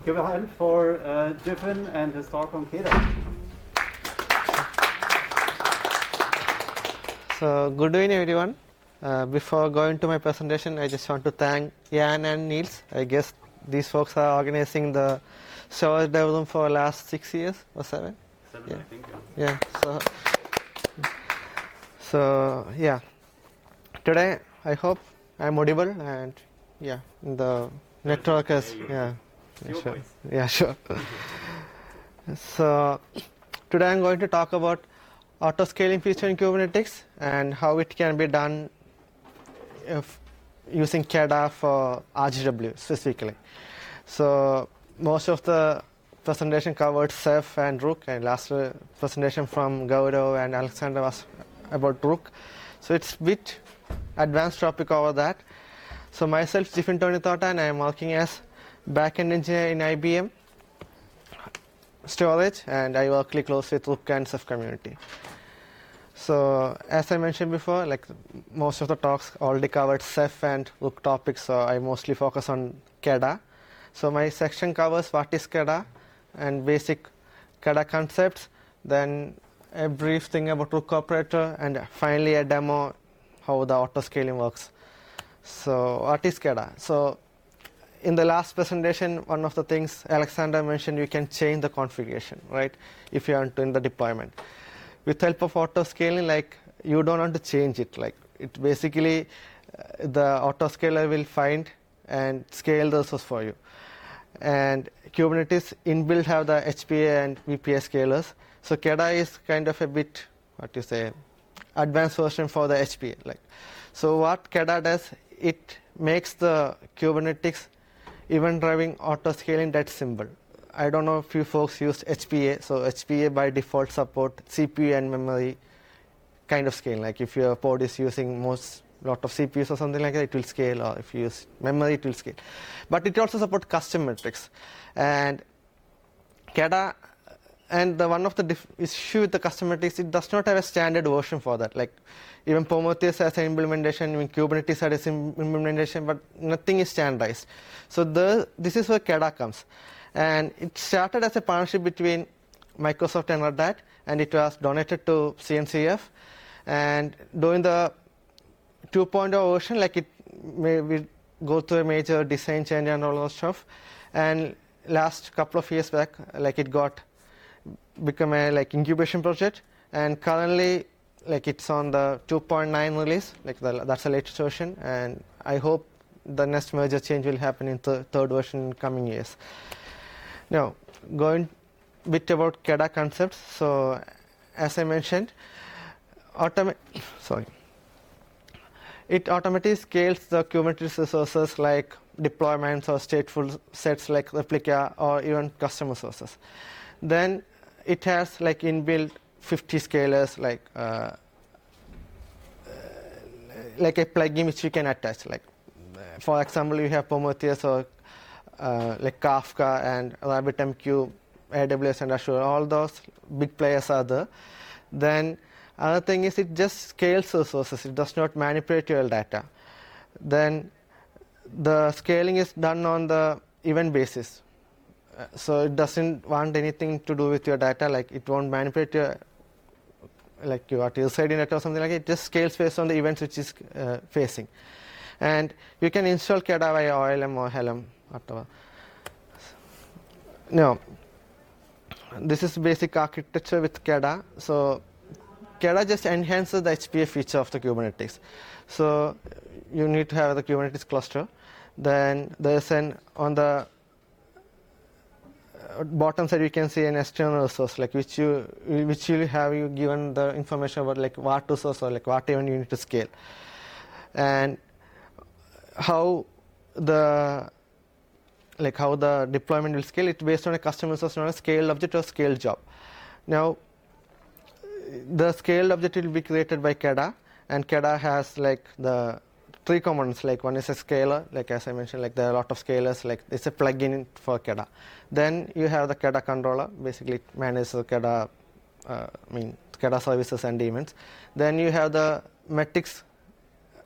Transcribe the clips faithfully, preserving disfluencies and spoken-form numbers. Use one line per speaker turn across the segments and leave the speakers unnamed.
Give a hand for uh, Jiffin and his talk on K D A.
So, good evening everyone. Uh, before going to my presentation, I just want to thank Jan and Niels. I guess these folks are organizing the storage development for the last six years or seven.
Seven,
yeah.
I think.
Yeah. So, so yeah. Today, I hope I'm audible and yeah, the network is yeah. Yeah,
Your
sure.
voice.
Yeah, sure. So, today I'm going to talk about auto-scaling feature in Kubernetes and how it can be done if using K D A for R G W specifically. So, most of the presentation covered Ceph and Rook, and last uh, presentation from Gaurav and Alexander was about Rook. So, it's a bit advanced topic over that. So, myself, Jiffin Tony Thota, and I am working as backend engineer in I B M storage, and I work closely with Rook and Ceph community. So as I mentioned before, like most of the talks already covered Ceph and Rook topics, so I mostly focus on K D A. So my section covers what is K D A and basic K D A concepts, then a brief thing about Rook operator, and finally a demo how the auto scaling works. So what is K D A? So in the last presentation, one of the things Alexander mentioned, you can change the configuration, right? If you are in the deployment. With help of auto scaling, like you don't want to change it. Like it basically, uh, the auto scaler will find and scale the resource for you. And Kubernetes inbuilt have the H P A and V P A scalers. So K D A is kind of a bit, what you say, advanced version for the H P A. Like, so what K D A does, it makes the Kubernetes event driving auto scaling that simple. I don't know if you folks used H P A. So H P A by default support C P U and memory kind of scale. Like if your pod is using most lot of C P Us or something like that, it will scale. Or if you use memory, it will scale. But it also supports custom metrics. And K D A, and the one of the diff issue with the custom metrics, it does not have a standard version for that. Like even Prometheus has an implementation, even Kubernetes has an implementation, but nothing is standardized. So the this is where K D A comes. And it started as a partnership between Microsoft and Red Hat, and it was donated to C N C F. And during the two point oh version, like it may we go through a major design change and all that stuff. And last couple of years back, like it got become a like incubation project, and currently like it's on the two point nine release. Like the, that's the latest version, and I hope the next major change will happen in the third version in coming years. Now, going a bit about K D A concepts. So, as I mentioned, automa sorry, it automatically scales the Kubernetes resources like deployments or stateful sets like replica or even custom resources. Then it has like inbuilt fifty scalers, like uh, like a plugin which you can attach. Like for example, you have Prometheus or Uh, like Kafka and RabbitMQ, A W S and Azure, all those big players are there. Then other thing is it just scales resources. It does not manipulate your data. Then the scaling is done on the event basis. Uh, so it doesn't want anything to do with your data. Like it won't manipulate your like your reside in it or something like that. It just scales based on the events which is uh, facing. And you can install K D A via O L M or Helm. Whatever. Now, this is basic architecture with K D A. So, K D A just enhances the H P A feature of the Kubernetes. So, you need to have the Kubernetes cluster. Then there's an on the bottom side you can see an external resource, like which you which will have you given the information about like what resource or like what event you need to scale, and how the like how the deployment will scale. It based on a custom resource known as scaled object or scaled job. Now, the scaled object will be created by K D A, and K D A has like the three components. Like one is a scaler, like as I mentioned, like there are a lot of scalers. Like it's a plugin for K D A. Then you have the K D A controller, basically it manages the K D A, uh, I mean K D A services and events. Then you have the metrics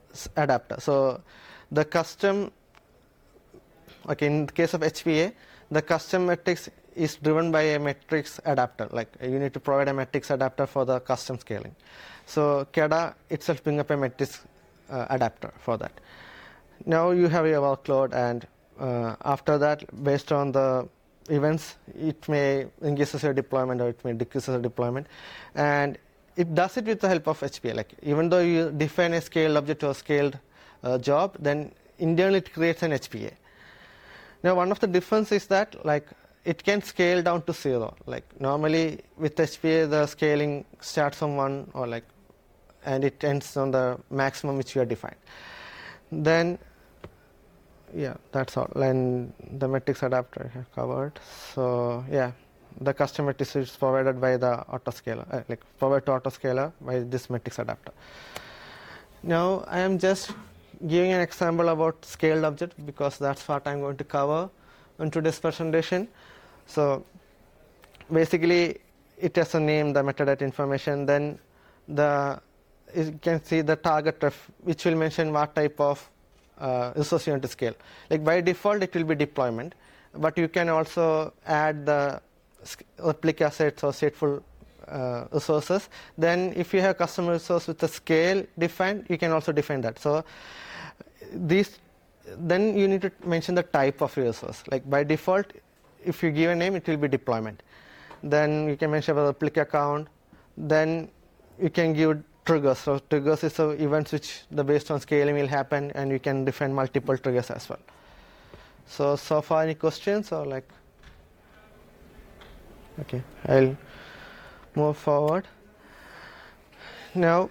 adapter. So the custom, okay, in the case of H P A, the custom metrics is driven by a metrics adapter. Like you need to provide a metrics adapter for the custom scaling. So C A D A itself brings up a metrics uh, adapter for that. Now you have your workload, and uh, after that, based on the events, it may increase your deployment or it may decrease your deployment, and it does it with the help of H P A. Like even though you define a scaled object or scaled uh, job, then internally it creates an H P A. Now one of the difference is that like it can scale down to zero. Like normally with H P A, the scaling starts from one or like, and it ends on the maximum which you have defined. Then, yeah, that's all. And the metrics adapter I have covered. So yeah, the custom metrics is provided by the autoscaler, uh, like provided to autoscaler by this metrics adapter. Now I am just giving an example about scaled object because that's what I'm going to cover in today's presentation. So basically, it has a name, the metadata information. Then the you can see the target ref, which will mention what type of uh, resource you want to scale. Like by default, it will be deployment, but you can also add the replica sets or stateful uh, resources. Then if you have custom resource with a scale defined, you can also define that. So these, then you need to mention the type of resource. Like by default, if you give a name, it will be deployment. Then you can mention a replica count. Then you can give triggers. So triggers is the events which the based on scaling will happen, and you can define multiple triggers as well. So so far any questions or like? Okay, I'll move forward. Now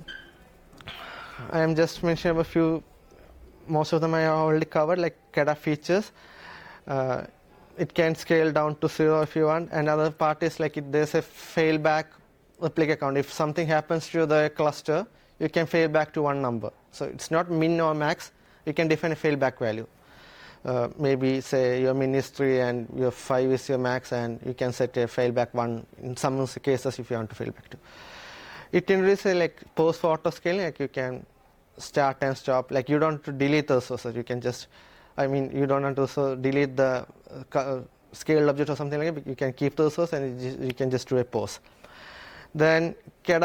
I am just mentioning a few. Most of them I already covered, like C A D A features. Uh, it can scale down to zero if you want. Another part is like it, there's a failback replica count. If something happens to the cluster, you can fail back to one number. So it's not min or max. You can define a failback value. Uh, maybe say your min is three and your five is your max, and you can set a failback one in some cases if you want to fail back to. It introduces like post for auto scaling. Like you can start and stop. Like you don't have to delete the resources. You can just, I mean, you don't have to so delete the uh, scaled object or something like that. You can keep the resource and you can just do a pause. Then C A D A